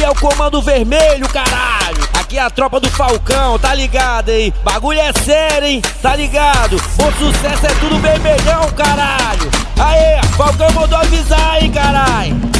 é o Comando Vermelho, caralho. Aqui é a tropa do Falcão, tá ligado, hein? Bagulho é sério, hein? Tá ligado? Bom sucesso é tudo vermelhão, caralho. Aê, Falcão mandou avisar, hein, caralho.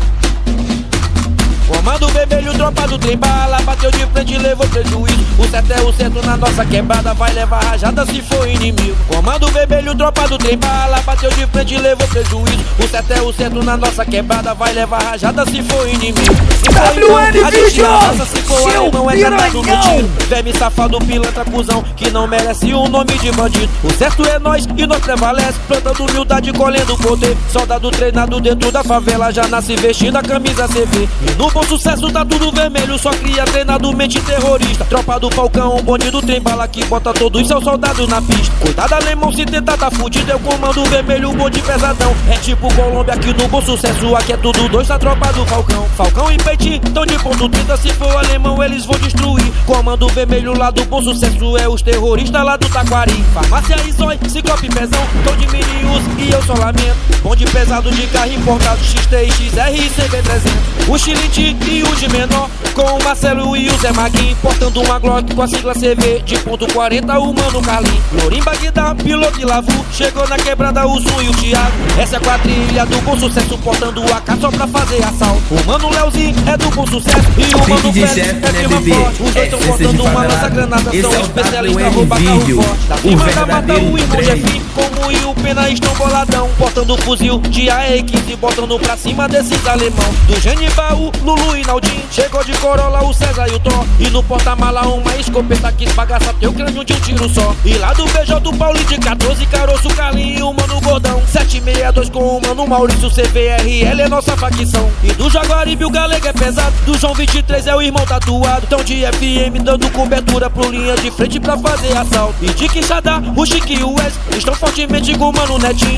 Comando Vermelho, tropa do trem bala. Bateu de frente e levou prejuízo. O certo é o centro na nossa quebrada. Vai levar rajada se for inimigo. Comando Vermelho, tropa do trem bala. Bateu de frente e levou prejuízo. O certo é o centro na nossa quebrada. Vai levar rajada se for inimigo. Se for WN Vision, se for alemão é ganado no tiro. Verme safado, pilantra, cuzão, que não merece o nome de bandido. O certo é nós e nós prevalece. Plantando humildade, colhendo poder. Soldado treinado dentro da favela. Já nasce vestindo a camisa CV. E no bom sucesso tá tudo vermelho, só cria treinado mente terrorista. Tropa do Falcão, bonde do trem bala que bota todos seus soldados na pista. Cuidado alemão, se tentar tá fudido, é o Comando Vermelho, bonde pesadão. É tipo Colômbia aqui no bom sucesso, aqui é tudo dois da tropa do Falcão. Falcão e Peitinho, tão de ponto 30, se for alemão eles vão destruir. Comando Vermelho lá do bom sucesso, é os terroristas lá do Taquari. Farmácia e Zói, Ciclope Pezão, tão de mini-us e eu só lamento. Bonde pesado de carro importado, XT, XR e CB300. O Xilite e o de menor, com o Marcelo e o Zé Maguinho, portando uma Glock com a sigla CV de ponto 40, o Mano Carlinho. Lorim Bagdá, piloto e Lavu, chegou na quebrada o Zum e o Thiago. Essa é a quadrilha do bom sucesso, portando o AK só pra fazer assalto. O Mano Leozinho é do bom sucesso e o Mano Félix é firma forte. Os dois tão portando uma lança-granada, são especialistas, rouba carro forte. Da firma da mata, o irmão Jefinho, como e o Pena estão boladão, portando fuzil de AR-15, botando pra cima desses alemão. Do Genival, Lulu e Naldinho, chegou de Corolla o César e o Thor. E no porta-mala uma escopeta que esbagaça teu crânio de um tiro só. E lá do BJ do Paulinho de 14, Caroço, Carlinho e o Mano Gordão. 762 com o Mano Maurício, CVRL é nossa facção. E do Jaguaribe o Galega é pesado, do João 23 é o irmão tatuado. Tão de FM dando cobertura pro linha de frente pra fazer assalto. E de Quixadá, o Chique e o Wes estão fortemente com o Mano Netinho.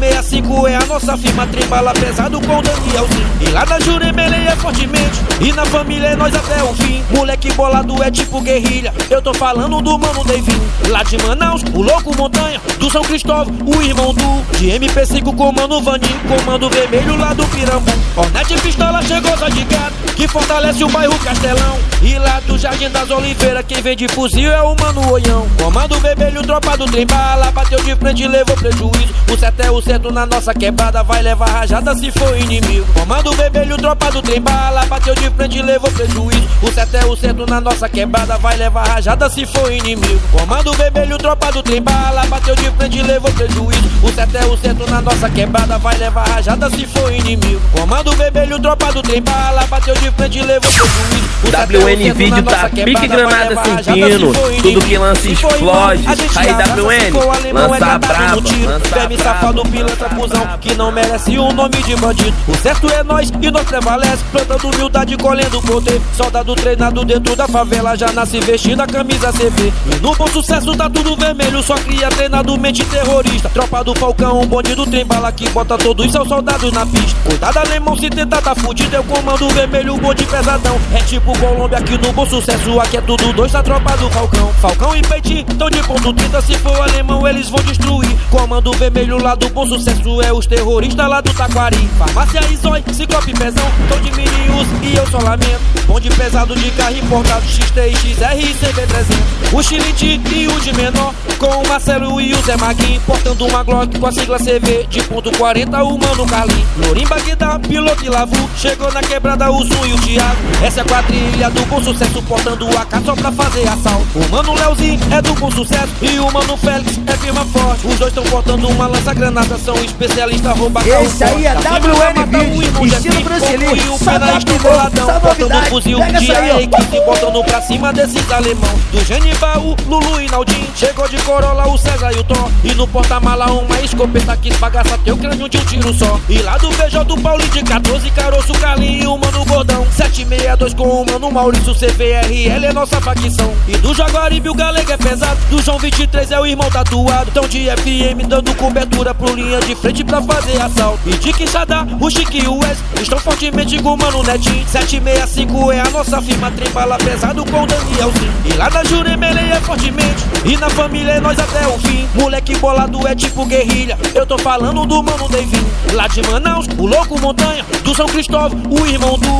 765 é a nossa firma, trembala pesado com o Danielzinho. E lá da Juremele é fortemente, e na família é nós até o fim. Moleque bolado é tipo guerrilha, eu tô falando do Mano Davinho. Lá de Manaus, o Louco Montanha, do São Cristóvão, o irmão do de MP5 com o Mano Vaninho, Comando Vermelho lá do Pirambu. Hornet Pistola chegou só de gato, que fortalece o bairro Castelão. E lá do Jardim das Oliveiras, quem vem de fuzil é o Mano Oião. Comando Vermelho, tropa do trem bala, bateu de frente e levou prejuízo. O certo é o centro na nossa quebrada, vai levar rajada se for inimigo. Comando Vermelho, tropa do trem bala, bateu de frente e levou prejuízo. O certo é o centro na nossa quebrada, vai levar rajada se for inimigo. Comando Vermelho, tropa do trem bala, bateu de frente e levou prejuízo. O certo é o centro na nossa quebrada, vai levar rajada se for inimigo. Comando Vermelho, tropa do trem bala, bateu de frente e levou prejuízo. WN Vídeo tá pique granada sentindo, tudo que lança explode. Aí WN, lança brabo, Verme safado, pilantra, cuzão, que não merece o nome de bandido. O certo é nós e nós prevalece, plantando humildade, colhendo poder. Soldado treinado dentro da favela, já nasce vestindo a camisa CV. E no bom sucesso tá tudo vermelho, só cria treinado mente terrorista. Tropa do Falcão, bonde do trem bala que bota todos seus soldados na pista. Cuidado alemão, se tentar tá fudido, é o Comando Vermelho, bonde pesadão. É tipo Colômbia aqui no bom sucesso, aqui é tudo dois da tropa do Falcão. Falcão e Peitinho, tão de ponto 30, se for alemão eles vão destruir. Comando Vermelho lá do bom sucesso, é os terroristas lá do Taquari. Farmácia e Zói, Ciclope Pezão, tão de mini-us e eu só lamento. Bonde pesado de carro importado, XT, XR e CB300. O Xilite e o de menor, com o Marcelo e o Zé Maguinho, portando uma Glock com a sigla CV de ponto 40, o Mano Carlinho. Lorim Bagdá, piloto e Lavu, chegou na quebrada o Zum e o Thiago. Essa é a quadrilha do bom sucesso, portando o AK só pra fazer assalto. O Mano Leozinho é do bom sucesso e o Mano Félix é firma forte. Os dois tão portando uma lança-granada, são especialistas, rouba carro. Esse aí é WN Vídeo, estilo brasileiro, e o Pena estão boladão, portando fuzil de AR-15, botando pra cima desses alemão. Do Genival, Lulu e Naldinho, chegou de Corolla o César e o Thor. E no porta-mala uma escopeta que esbagaça teu crânio de um tiro só. E lá do BJ do Paulinho de 14, Caroço, Carlinho e o Mano Gordão. 762 com o Mano Maurício, CVRL é nossa facção. E do Jaguaribe o Galega é pesado, do João 23 é o irmão tatuado. Tão de FM dando cobertura pro linha de frente pra fazer assalto. E de Quixadá, o Chique e o Wes estão fortemente com o Mano Netinho. 765 é a nossa firma, trembala pesado com o Danielzinho. E lá na Juremele é fortemente, e na família é nós até o fim. Moleque bolado é tipo guerrilha, eu tô falando do Mano Davinho. Lá de Manaus, o Louco Montanha, do São Cristóvão, o irmão do de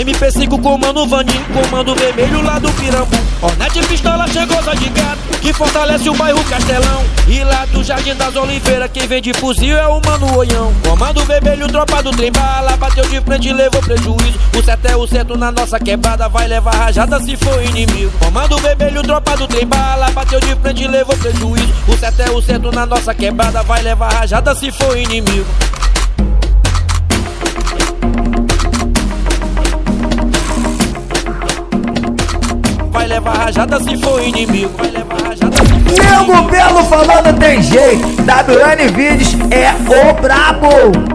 MP5 comando Vaninho, comando vermelho lá do Pirambu. Hornet pistola chegou só de gato, que fortalece o bairro Castelão. E lá do Jardim das Oliveiras, quem vende fuzil é o Mano Oião. Comando vermelho, tropa do trem bala, bateu de frente e levou prejuízo. O certo é o certo na nossa quebrada, vai levar rajada se for inimigo. Comando vermelho, tropa do trem bala, bateu de frente e levou prejuízo. O certo é o certo na nossa quebrada, vai levar rajada se for inimigo. Vai levar rajada se for inimigo. Vai levar rajada se for inimigo. Nego Belo falando tem jeito. WN Vídeos é o brabo.